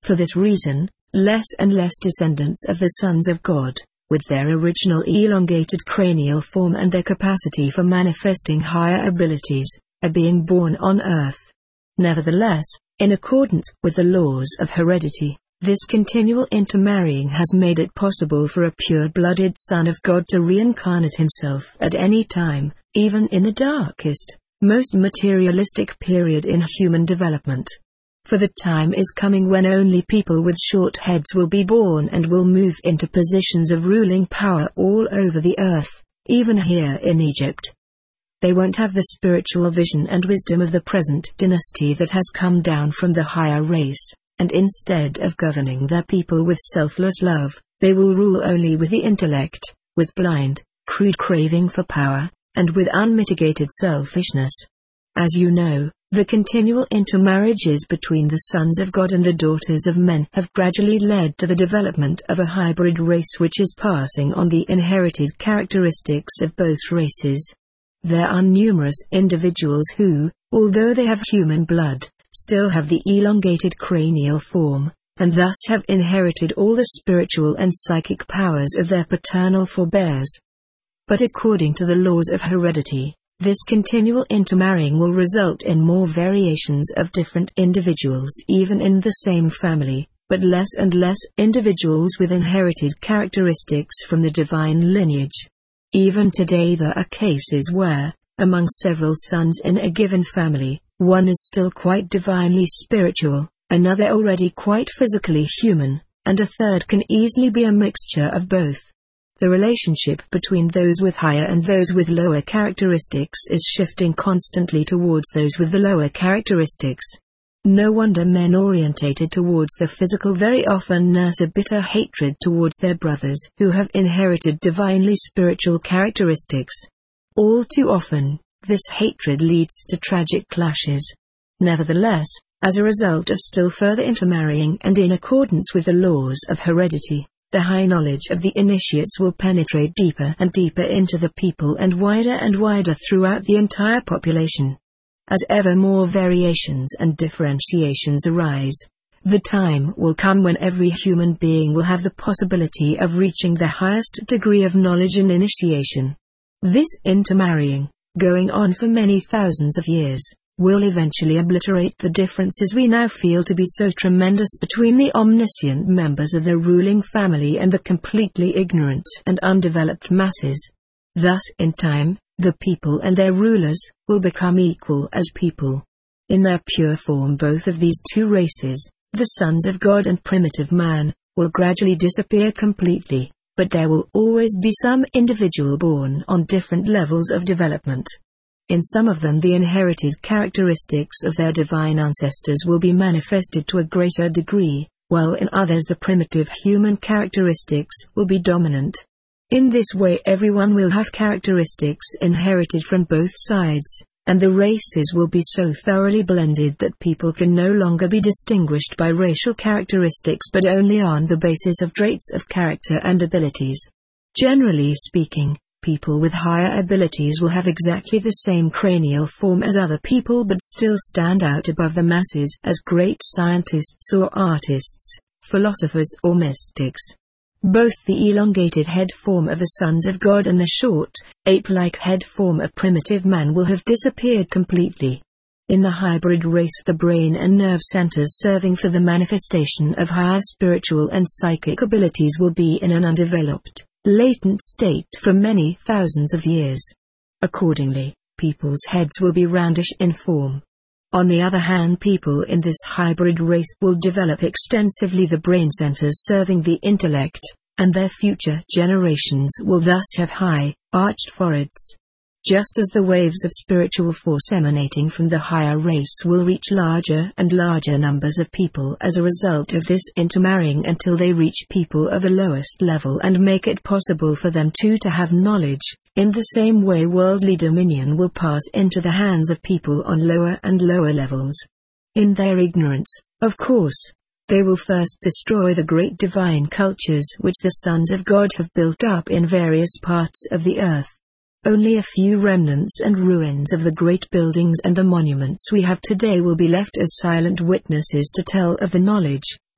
For this reason, less and less descendants of the sons of God, with their original elongated cranial form and their capacity for manifesting higher abilities, are being born on earth. Nevertheless, in accordance with the laws of heredity, this continual intermarrying has made it possible for a pure-blooded Son of God to reincarnate himself at any time, even in the darkest, most materialistic period in human development. For the time is coming when only people with short heads will be born and will move into positions of ruling power all over the earth, even here in Egypt. They won't have the spiritual vision and wisdom of the present dynasty that has come down from the higher race, and instead of governing their people with selfless love, they will rule only with the intellect, with blind, crude craving for power, and with unmitigated selfishness. As you know, the continual intermarriages between the sons of God and the daughters of men have gradually led to the development of a hybrid race which is passing on the inherited characteristics of both races. There are numerous individuals who, although they have human blood, still have the elongated cranial form, and thus have inherited all the spiritual and psychic powers of their paternal forebears. But according to the laws of heredity, this continual intermarrying will result in more variations of different individuals even in the same family, but less and less individuals with inherited characteristics from the divine lineage. Even today there are cases where, among several sons in a given family, one is still quite divinely spiritual, another already quite physically human, and a third can easily be a mixture of both. The relationship between those with higher and those with lower characteristics is shifting constantly towards those with the lower characteristics. No wonder men orientated towards the physical very often nurse a bitter hatred towards their brothers who have inherited divinely spiritual characteristics. All too often, this hatred leads to tragic clashes. Nevertheless, as a result of still further intermarrying and in accordance with the laws of heredity, the high knowledge of the initiates will penetrate deeper and deeper into the people and wider throughout the entire population. As ever more variations and differentiations arise, the time will come when every human being will have the possibility of reaching the highest degree of knowledge and initiation. This intermarrying, going on for many thousands of years, will eventually obliterate the differences we now feel to be so tremendous between the omniscient members of the ruling family and the completely ignorant and undeveloped masses. Thus, in time, the people and their rulers will become equal as people. In their pure form, both of these two races, the sons of God and primitive man, will gradually disappear completely, but there will always be some individual born on different levels of development. In some of them the inherited characteristics of their divine ancestors will be manifested to a greater degree, while in others the primitive human characteristics will be dominant. In this way everyone will have characteristics inherited from both sides, and the races will be so thoroughly blended that people can no longer be distinguished by racial characteristics but only on the basis of traits of character and abilities. Generally speaking, people with higher abilities will have exactly the same cranial form as other people but still stand out above the masses as great scientists or artists, philosophers or mystics. Both the elongated head form of the sons of God and the short, ape-like head form of primitive man will have disappeared completely. In the hybrid race the brain and nerve centers serving for the manifestation of higher spiritual and psychic abilities will be in an undeveloped, latent state for many thousands of years. Accordingly, people's heads will be roundish in form. On the other hand, people in this hybrid race will develop extensively the brain centers serving the intellect, and their future generations will thus have high, arched foreheads. Just as the waves of spiritual force emanating from the higher race will reach larger and larger numbers of people as a result of this intermarrying until they reach people of the lowest level and make it possible for them to have knowledge, in the same way worldly dominion will pass into the hands of people on lower and lower levels. In their ignorance, of course, they will first destroy the great divine cultures which the sons of God have built up in various parts of the earth. Only a few remnants and ruins of the great buildings and the monuments we have today will be left as silent witnesses to tell of the knowledge,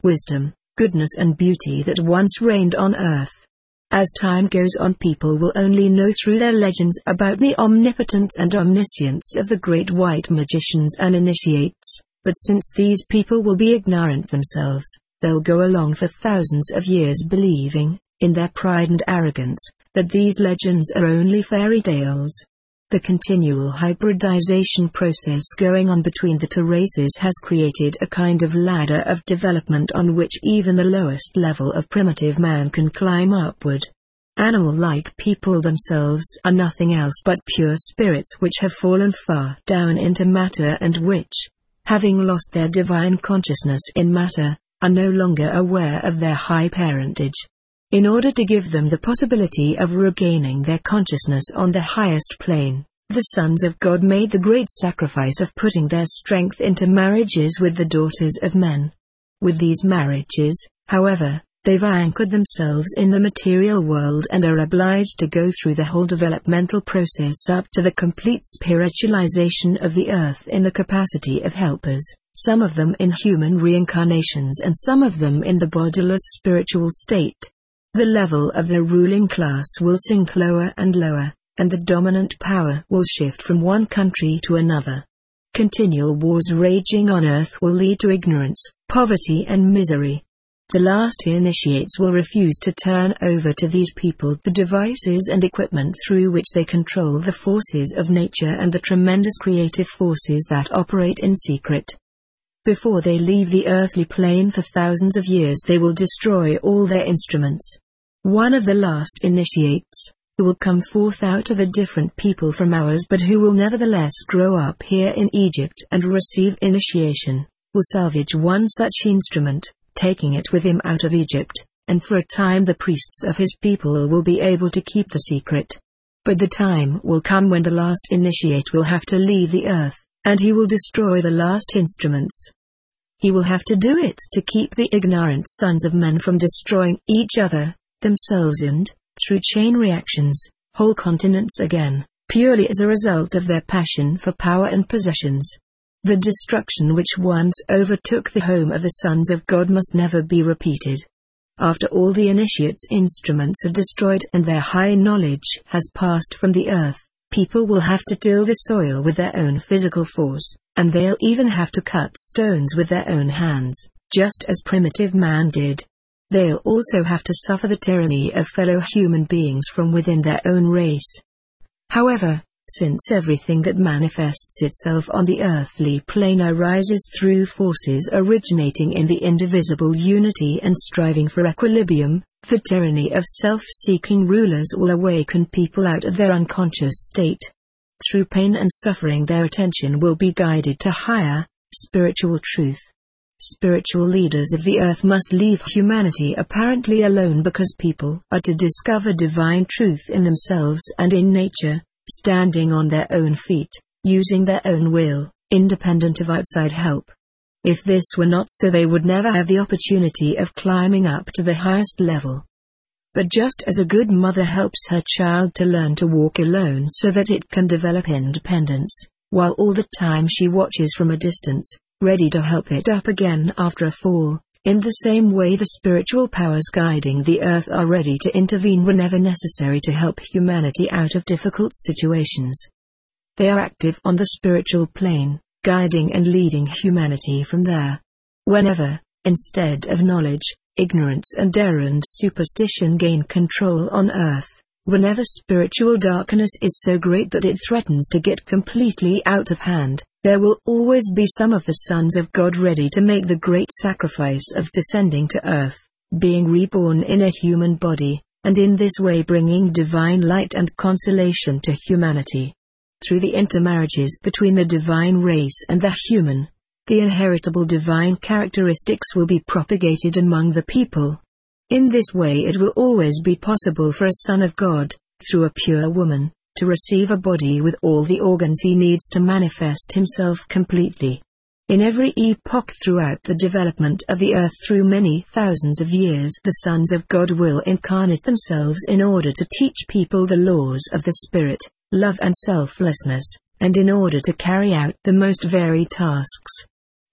wisdom, goodness and beauty that once reigned on earth. As time goes on, people will only know through their legends about the omnipotence and omniscience of the great white magicians and initiates, but since these people will be ignorant themselves, they'll go along for thousands of years believing, in their pride and arrogance, that these legends are only fairy tales. The continual hybridization process going on between the two races has created a kind of ladder of development on which even the lowest level of primitive man can climb upward. Animal-like people themselves are nothing else but pure spirits which have fallen far down into matter and which, having lost their divine consciousness in matter, are no longer aware of their high parentage. In order to give them the possibility of regaining their consciousness on the highest plane, the sons of God made the great sacrifice of putting their strength into marriages with the daughters of men. With these marriages, however, they've anchored themselves in the material world and are obliged to go through the whole developmental process up to the complete spiritualization of the earth in the capacity of helpers, some of them in human reincarnations and some of them in the bodiless spiritual state. The level of the ruling class will sink lower and lower, and the dominant power will shift from one country to another. Continual wars raging on earth will lead to ignorance, poverty and misery. The last initiates will refuse to turn over to these people the devices and equipment through which they control the forces of nature and the tremendous creative forces that operate in secret. Before they leave the earthly plane for thousands of years, they will destroy all their instruments. One of the last initiates, who will come forth out of a different people from ours but who will nevertheless grow up here in Egypt and receive initiation, will salvage one such instrument, taking it with him out of Egypt, and for a time the priests of his people will be able to keep the secret. But the time will come when the last initiate will have to leave the earth, and he will destroy the last instruments. He will have to do it to keep the ignorant sons of men from destroying each other, themselves and, through chain reactions, whole continents again, purely as a result of their passion for power and possessions. The destruction which once overtook the home of the sons of God must never be repeated. After all the initiates' instruments are destroyed and their high knowledge has passed from the earth, people will have to till the soil with their own physical force, and they'll even have to cut stones with their own hands, just as primitive man did. They'll also have to suffer the tyranny of fellow human beings from within their own race. However, since everything that manifests itself on the earthly plane arises through forces originating in the indivisible unity and striving for equilibrium, the tyranny of self-seeking rulers will awaken people out of their unconscious state. Through pain and suffering their attention will be guided to higher, spiritual truth. Spiritual leaders of the earth must leave humanity apparently alone because people are to discover divine truth in themselves and in nature, standing on their own feet, using their own will, independent of outside help. If this were not so, they would never have the opportunity of climbing up to the highest level. But just as a good mother helps her child to learn to walk alone so that it can develop independence, while all the time she watches from a distance, ready to help it up again after a fall, in the same way the spiritual powers guiding the earth are ready to intervene whenever necessary to help humanity out of difficult situations. They are active on the spiritual plane, guiding and leading humanity from there. Whenever, instead of knowledge, ignorance and error and superstition gain control on earth, whenever spiritual darkness is so great that it threatens to get completely out of hand, there will always be some of the sons of God ready to make the great sacrifice of descending to earth, being reborn in a human body, and in this way bringing divine light and consolation to humanity. Through the intermarriages between the divine race and the human, the inheritable divine characteristics will be propagated among the people. In this way it will always be possible for a son of God, through a pure woman, to receive a body with all the organs he needs to manifest himself completely. In every epoch throughout the development of the earth through many thousands of years, the sons of God will incarnate themselves in order to teach people the laws of the Spirit, love and selflessness, and in order to carry out the most varied tasks.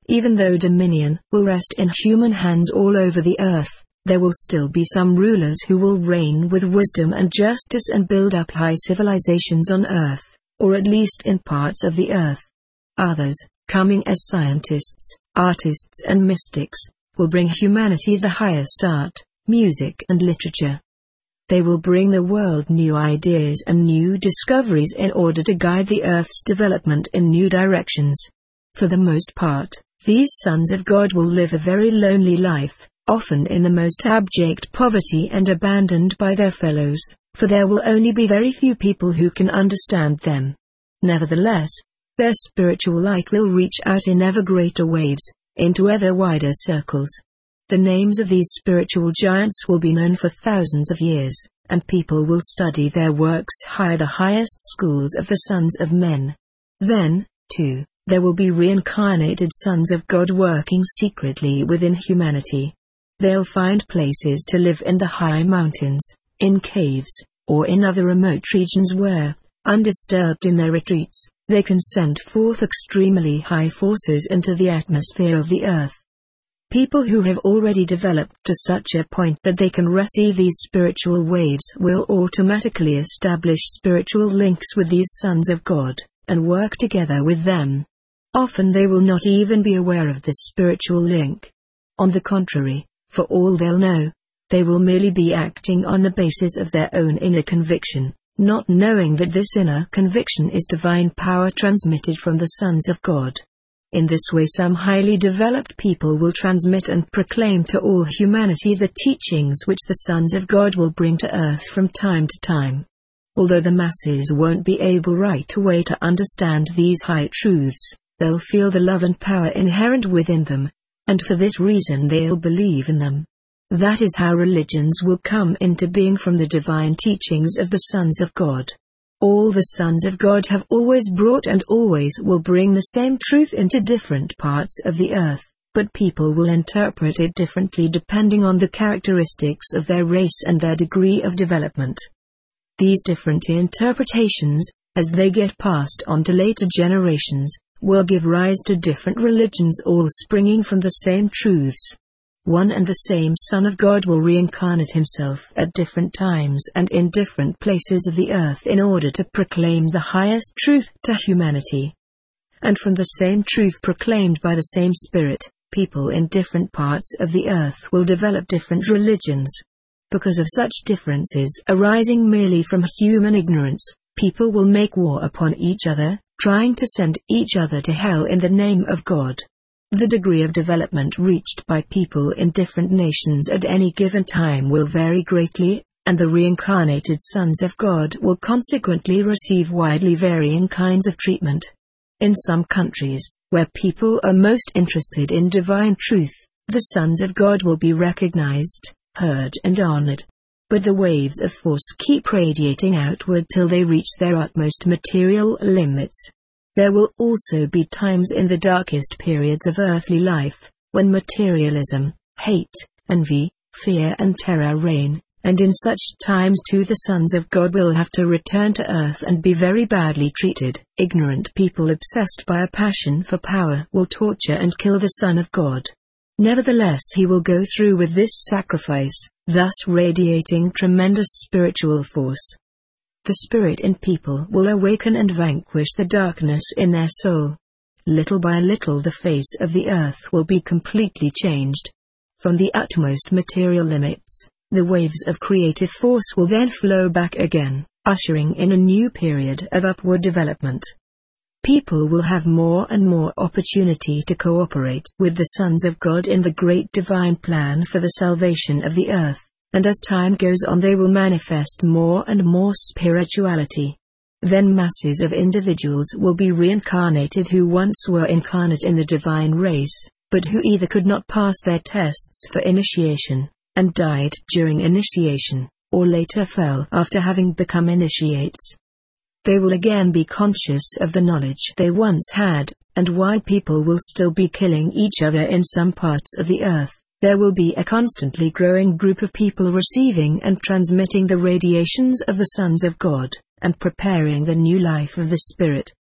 Even though dominion will rest in human hands all over the earth, there will still be some rulers who will reign with wisdom and justice and build up high civilizations on earth, or at least in parts of the earth. Others, coming as scientists, artists and mystics, will bring humanity the highest art, music and literature. They will bring the world new ideas and new discoveries in order to guide the earth's development in new directions. For the most part, these sons of God will live a very lonely life, often in the most abject poverty and abandoned by their fellows, for there will only be very few people who can understand them. Nevertheless, their spiritual light will reach out in ever greater waves, into ever wider circles. The names of these spiritual giants will be known for thousands of years, and people will study their works high the highest schools of the sons of men. Then, too, there will be reincarnated sons of God working secretly within humanity. They'll find places to live in the high mountains, in caves, or in other remote regions where, undisturbed in their retreats, they can send forth extremely high forces into the atmosphere of the earth. People who have already developed to such a point that they can receive these spiritual waves will automatically establish spiritual links with these sons of God, and work together with them. Often they will not even be aware of this spiritual link. On the contrary, for all they'll know, they will merely be acting on the basis of their own inner conviction, not knowing that this inner conviction is divine power transmitted from the sons of God. In this way some highly developed people will transmit and proclaim to all humanity the teachings which the sons of God will bring to earth from time to time. Although the masses won't be able right away to understand these high truths, they'll feel the love and power inherent within them, and for this reason they'll believe in them. That is how religions will come into being, from the divine teachings of the sons of God. All the sons of God have always brought and always will bring the same truth into different parts of the earth, but people will interpret it differently depending on the characteristics of their race and their degree of development. These different interpretations, as they get passed on to later generations, will give rise to different religions, all springing from the same truths. One and the same Son of God will reincarnate himself at different times and in different places of the earth in order to proclaim the highest truth to humanity. And from the same truth proclaimed by the same Spirit, people in different parts of the earth will develop different religions. Because of such differences arising merely from human ignorance, people will make war upon each other, trying to send each other to hell in the name of God. The degree of development reached by people in different nations at any given time will vary greatly, and the reincarnated sons of God will consequently receive widely varying kinds of treatment. In some countries, where people are most interested in divine truth, the sons of God will be recognized, heard and honored. But the waves of force keep radiating outward till they reach their utmost material limits. There will also be times in the darkest periods of earthly life, when materialism, hate, envy, fear and terror reign, and in such times too the sons of God will have to return to earth and be very badly treated. Ignorant people obsessed by a passion for power will torture and kill the Son of God. Nevertheless he will go through with this sacrifice, thus radiating tremendous spiritual force. The spirit in people will awaken and vanquish the darkness in their soul. Little by little the face of the earth will be completely changed. From the utmost material limits, the waves of creative force will then flow back again, ushering in a new period of upward development. People will have more and more opportunity to cooperate with the sons of God in the great divine plan for the salvation of the earth. And as time goes on they will manifest more and more spirituality. Then masses of individuals will be reincarnated who once were incarnate in the divine race, but who either could not pass their tests for initiation, and died during initiation, or later fell after having become initiates. They will again be conscious of the knowledge they once had, and while people will still be killing each other in some parts of the earth, there will be a constantly growing group of people receiving and transmitting the radiations of the sons of God, and preparing the new life of the Spirit.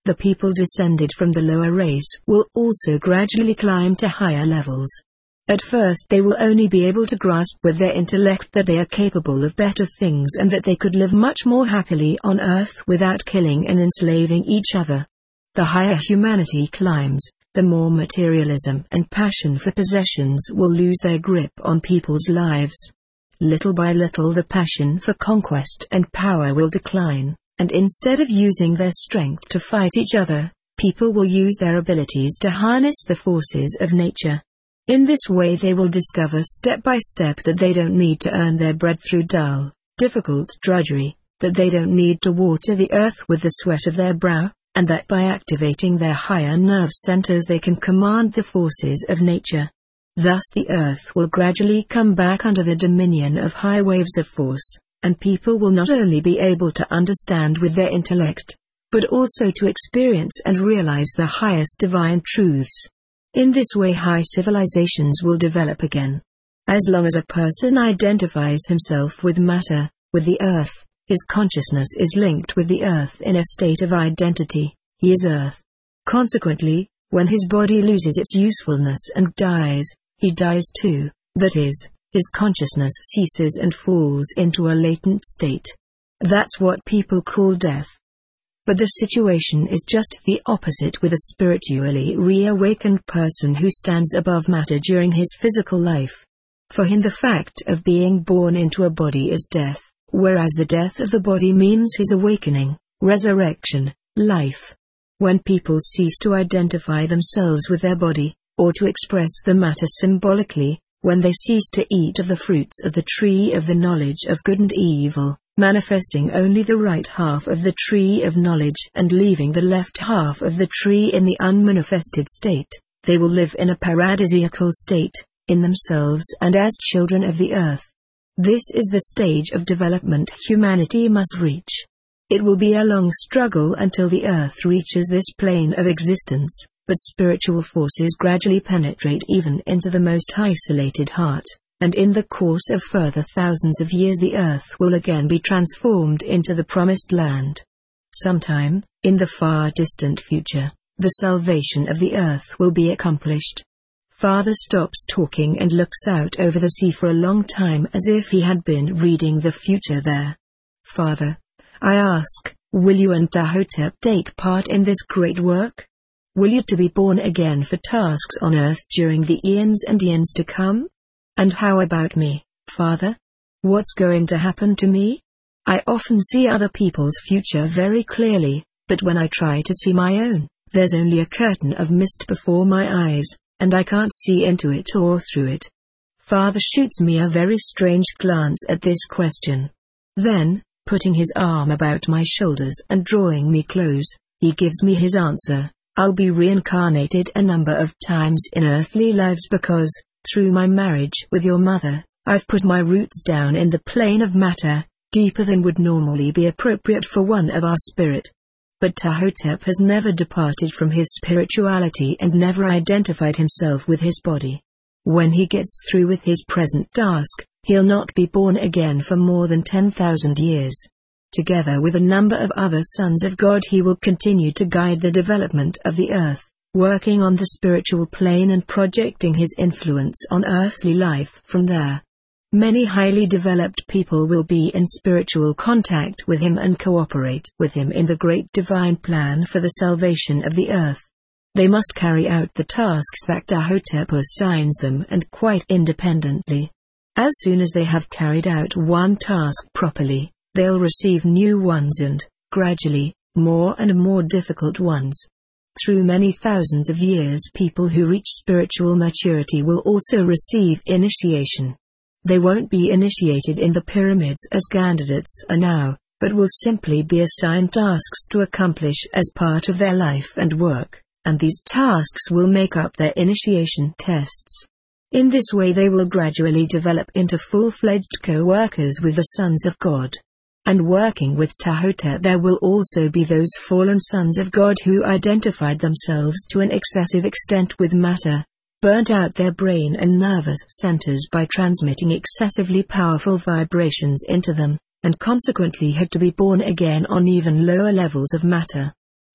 The people descended from the lower race will also gradually climb to higher levels. At first they will only be able to grasp with their intellect that they are capable of better things and that they could live much more happily on earth without killing and enslaving each other. The higher humanity climbs, the more materialism and passion for possessions will lose their grip on people's lives. Little by little the passion for conquest and power will decline, and instead of using their strength to fight each other, people will use their abilities to harness the forces of nature. In this way they will discover step by step that they don't need to earn their bread through dull, difficult drudgery, that they don't need to water the earth with the sweat of their brow, and that by activating their higher nerve centers they can command the forces of nature. Thus the earth will gradually come back under the dominion of high waves of force, and people will not only be able to understand with their intellect, but also to experience and realize the highest divine truths. In this way high civilizations will develop again. As long as a person identifies himself with matter, with the earth, his consciousness is linked with the earth in a state of identity. He is earth. Consequently, when his body loses its usefulness and dies, he dies too, that is, his consciousness ceases and falls into a latent state. That's what people call death. But the situation is just the opposite with a spiritually reawakened person who stands above matter during his physical life. For him the fact of being born into a body is death, whereas the death of the body means his awakening, resurrection, life. When people cease to identify themselves with their body, or to express the matter symbolically, when they cease to eat of the fruits of the tree of the knowledge of good and evil, manifesting only the right half of the tree of knowledge and leaving the left half of the tree in the unmanifested state, they will live in a paradisiacal state, in themselves and as children of the earth. This is the stage of development humanity must reach. It will be a long struggle until the earth reaches this plane of existence, but spiritual forces gradually penetrate even into the most isolated heart, and in the course of further thousands of years the earth will again be transformed into the promised land. Sometime, in the far distant future, the salvation of the earth will be accomplished. Father stops talking and looks out over the sea for a long time as if he had been reading the future there. Father, I ask, will you and Tahotep take part in this great work? Will you to be born again for tasks on earth during the eons and eons to come? And how about me, Father? What's going to happen to me? I often see other people's future very clearly, but when I try to see my own, there's only a curtain of mist before my eyes, and I can't see into it or through it. Father shoots me a very strange glance at this question. Then, putting his arm about my shoulders and drawing me close, he gives me his answer. I'll be reincarnated a number of times in earthly lives because, through my marriage with your mother, I've put my roots down in the plane of matter, deeper than would normally be appropriate for one of our spirit. But Tahotep has never departed from his spirituality and never identified himself with his body. When he gets through with his present task, he'll not be born again for more than 10,000 years. Together with a number of other sons of God he will continue to guide the development of the earth, working on the spiritual plane and projecting his influence on earthly life from there. Many highly developed people will be in spiritual contact with him and cooperate with him in the great divine plan for the salvation of the earth. They must carry out the tasks that Tahotep assigns them and quite independently. As soon as they have carried out one task properly, they'll receive new ones and, gradually, more and more difficult ones. Through many thousands of years people who reach spiritual maturity will also receive initiation. They won't be initiated in the pyramids as candidates are now, but will simply be assigned tasks to accomplish as part of their life and work, and these tasks will make up their initiation tests. In this way they will gradually develop into full-fledged co-workers with the sons of God. And working with Tahotep there will also be those fallen sons of God who identified themselves to an excessive extent with matter, burnt out their brain and nervous centers by transmitting excessively powerful vibrations into them, and consequently had to be born again on even lower levels of matter.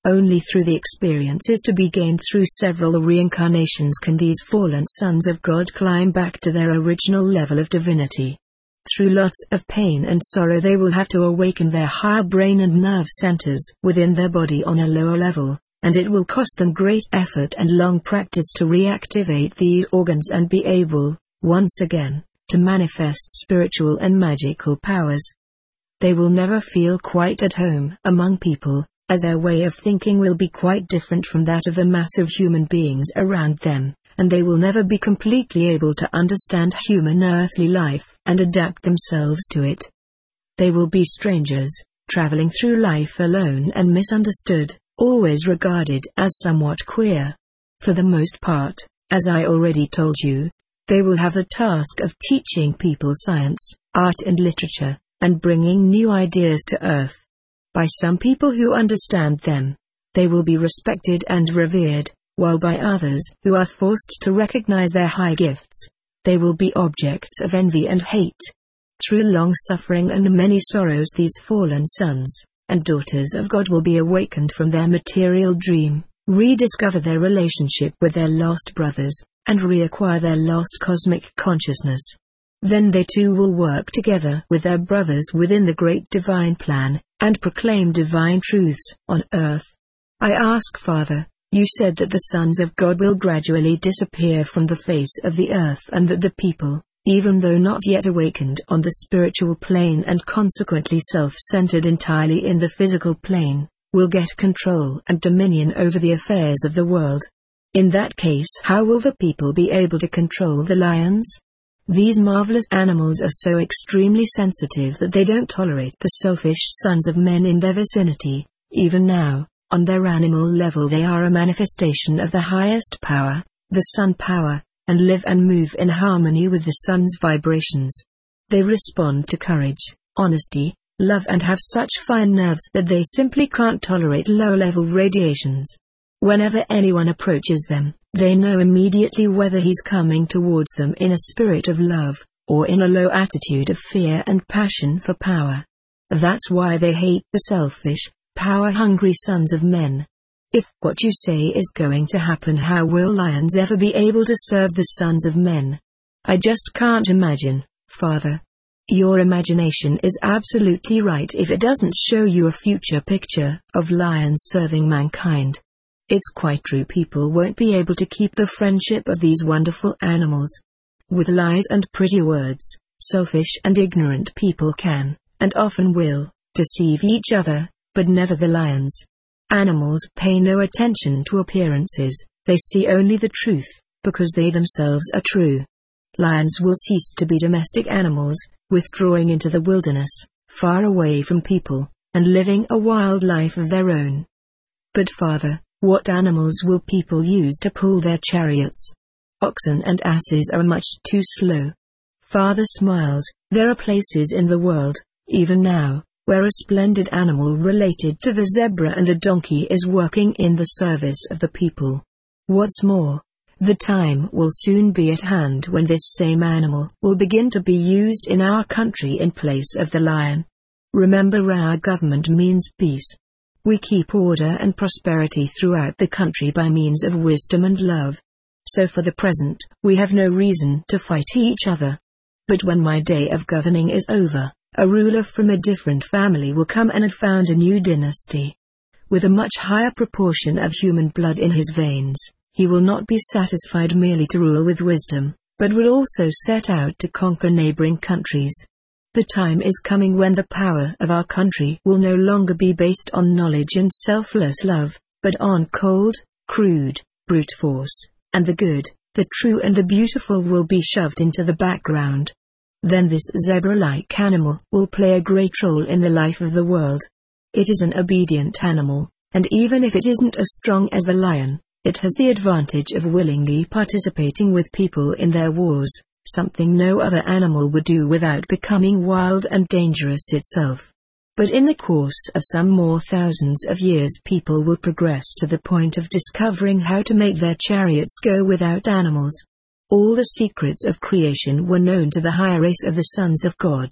Only through the experiences to be gained through several reincarnations can these fallen sons of God climb back to their original level of divinity. Through lots of pain and sorrow they will have to awaken their higher brain and nerve centers within their body on a lower level, and it will cost them great effort and long practice to reactivate these organs and be able, once again, to manifest spiritual and magical powers. They will never feel quite at home among people, as their way of thinking will be quite different from that of the mass of human beings around them, and they will never be completely able to understand human earthly life and adapt themselves to it. They will be strangers, traveling through life alone and misunderstood, always regarded as somewhat queer. For the most part, as I already told you, they will have the task of teaching people science, art and literature, and bringing new ideas to earth. By some people who understand them, they will be respected and revered, while by others who are forced to recognize their high gifts, they will be objects of envy and hate. Through long suffering and many sorrows these fallen sons and daughters of God will be awakened from their material dream, rediscover their relationship with their lost brothers, and reacquire their lost cosmic consciousness. Then they too will work together with their brothers within the great divine plan, and proclaim divine truths on earth. I ask, Father, you said that the sons of God will gradually disappear from the face of the earth and that the people, even though not yet awakened on the spiritual plane and consequently self-centered entirely in the physical plane, will get control and dominion over the affairs of the world. In that case, how will the people be able to control the lions? These marvelous animals are so extremely sensitive that they don't tolerate the selfish sons of men in their vicinity. Even now, on their animal level they are a manifestation of the highest power, the sun power, and live and move in harmony with the sun's vibrations. They respond to courage, honesty, love and have such fine nerves that they simply can't tolerate low-level radiations. Whenever anyone approaches them, they know immediately whether he's coming towards them in a spirit of love, or in a low attitude of fear and passion for power. That's why they hate the selfish, power-hungry sons of men. If what you say is going to happen, how will lions ever be able to serve the sons of men? I just can't imagine, Father. Your imagination is absolutely right if it doesn't show you a future picture of lions serving mankind. It's quite true, people won't be able to keep the friendship of these wonderful animals. With lies and pretty words, selfish and ignorant people can, and often will, deceive each other, but never the lions. Animals pay no attention to appearances, they see only the truth, because they themselves are true. Lions will cease to be domestic animals, withdrawing into the wilderness, far away from people, and living a wild life of their own. But Father, what animals will people use to pull their chariots? Oxen and asses are much too slow. Father smiles. There are places in the world, even now, where a splendid animal related to the zebra and a donkey is working in the service of the people. What's more, the time will soon be at hand when this same animal will begin to be used in our country in place of the lion. Remember, our government means peace. We keep order and prosperity throughout the country by means of wisdom and love. So for the present, we have no reason to fight each other. But when my day of governing is over, a ruler from a different family will come and found a new dynasty. With a much higher proportion of human blood in his veins, he will not be satisfied merely to rule with wisdom, but will also set out to conquer neighboring countries. The time is coming when the power of our country will no longer be based on knowledge and selfless love, but on cold, crude, brute force, and the good, the true and the beautiful will be shoved into the background. Then this zebra-like animal will play a great role in the life of the world. It is an obedient animal, and even if it isn't as strong as the lion, it has the advantage of willingly participating with people in their wars, something no other animal would do without becoming wild and dangerous itself. But in the course of some more thousands of years people will progress to the point of discovering how to make their chariots go without animals. All the secrets of creation were known to the higher race of the sons of God.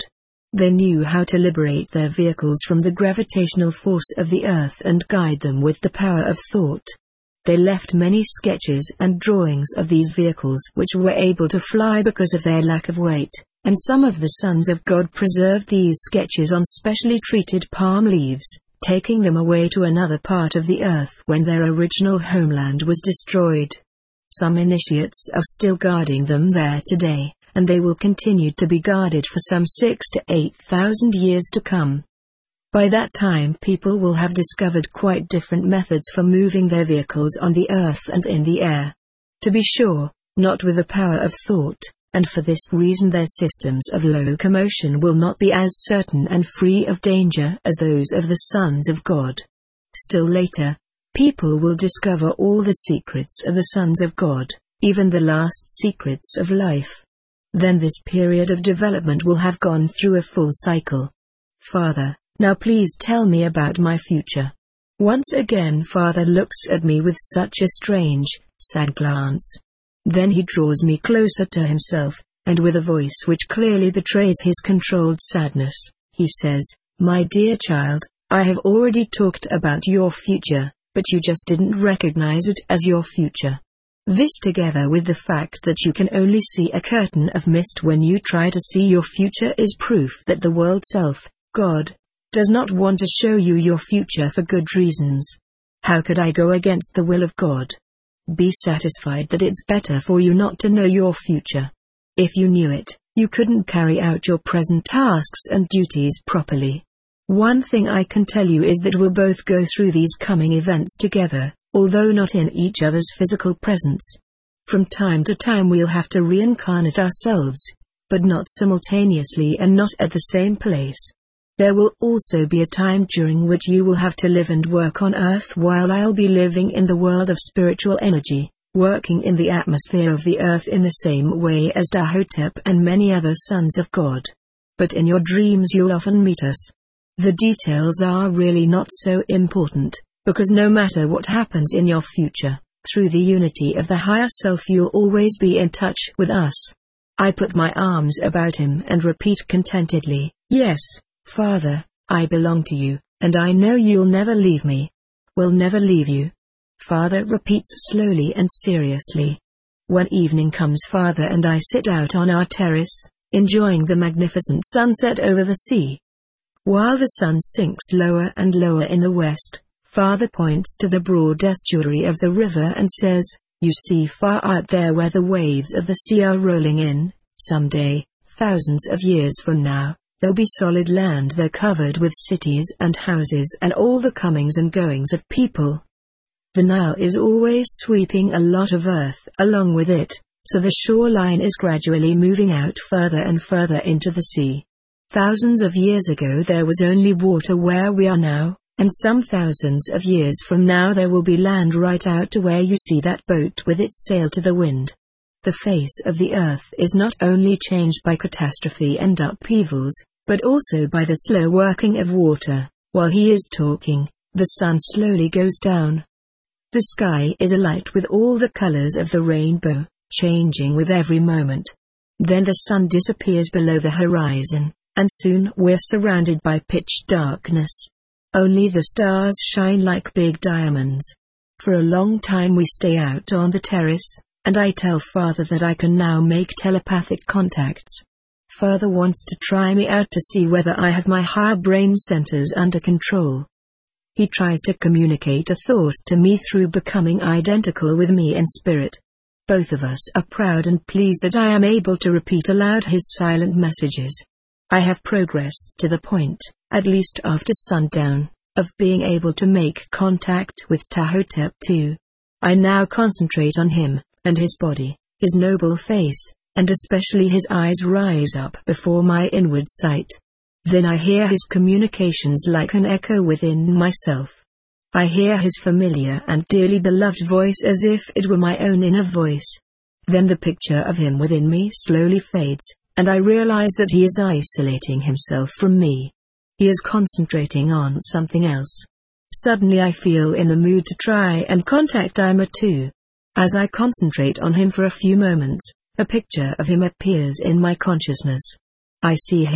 They knew how to liberate their vehicles from the gravitational force of the earth and guide them with the power of thought. They left many sketches and drawings of these vehicles which were able to fly because of their lack of weight, and some of the sons of God preserved these sketches on specially treated palm leaves, taking them away to another part of the earth when their original homeland was destroyed. Some initiates are still guarding them there today, and they will continue to be guarded for some 6,000 to 8,000 years to come. By that time people will have discovered quite different methods for moving their vehicles on the earth and in the air. To be sure, not with the power of thought, and for this reason their systems of locomotion will not be as certain and free of danger as those of the sons of God. Still later, people will discover all the secrets of the sons of God, even the last secrets of life. Then this period of development will have gone through a full cycle. Father, now please tell me about my future. Once again Father looks at me with such a strange, sad glance. Then he draws me closer to himself, and with a voice which clearly betrays his controlled sadness, he says, "My dear child, I have already talked about your future, but you just didn't recognize it as your future. This together with the fact that you can only see a curtain of mist when you try to see your future is proof that the world self, God, does not want to show you your future for good reasons. How could I go against the will of God? Be satisfied that it's better for you not to know your future. If you knew it, you couldn't carry out your present tasks and duties properly. One thing I can tell you is that we'll both go through these coming events together, although not in each other's physical presence. From time to time we'll have to reincarnate ourselves, but not simultaneously and not at the same place. There will also be a time during which you will have to live and work on earth while I'll be living in the world of spiritual energy, working in the atmosphere of the earth in the same way as Dahotep and many other sons of God. But in your dreams you'll often meet us. The details are really not so important, because no matter what happens in your future, through the unity of the higher self you'll always be in touch with us." I put my arms about him and repeat contentedly, "Yes, Father, I belong to you, and I know you'll never leave me." "Will never leave you?" Father repeats slowly and seriously. When evening comes Father and I sit out on our terrace, enjoying the magnificent sunset over the sea. While the sun sinks lower and lower in the west, Father points to the broad estuary of the river and says, "You see far out there where the waves of the sea are rolling in, someday, thousands of years from now, there'll be solid land there covered with cities and houses and all the comings and goings of people. The Nile is always sweeping a lot of earth along with it, so the shoreline is gradually moving out further and further into the sea. Thousands of years ago there was only water where we are now, and some thousands of years from now there will be land right out to where you see that boat with its sail to the wind. The face of the earth is not only changed by catastrophe and upheavals, but also by the slow working of water." While he is talking, the sun slowly goes down. The sky is alight with all the colors of the rainbow, changing with every moment. Then the sun disappears below the horizon, and soon we're surrounded by pitch darkness. Only the stars shine like big diamonds. For a long time we stay out on the terrace, and I tell Father that I can now make telepathic contacts. Father wants to try me out to see whether I have my higher brain centers under control. He tries to communicate a thought to me through becoming identical with me in spirit. Both of us are proud and pleased that I am able to repeat aloud his silent messages. I have progressed to the point, at least after sundown, of being able to make contact with Dahotep II. I now concentrate on him, and his body, his noble face, and especially his eyes rise up before my inward sight. Then I hear his communications like an echo within myself. I hear his familiar and dearly beloved voice as if it were my own inner voice. Then the picture of him within me slowly fades, and I realize that he is isolating himself from me. He is concentrating on something else. Suddenly I feel in the mood to try and contact Ima too. As I concentrate on him for a few moments, a picture of him appears in my consciousness. I see him,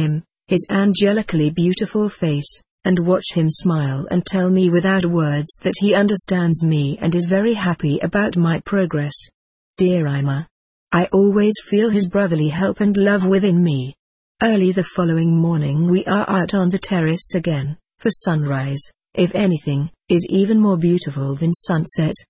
his angelically beautiful face, and watch him smile and tell me without words that he understands me and is very happy about my progress. Dear Ima. I always feel his brotherly help and love within me. Early the following morning we are out on the terrace again, for sunrise, if anything, is even more beautiful than sunset.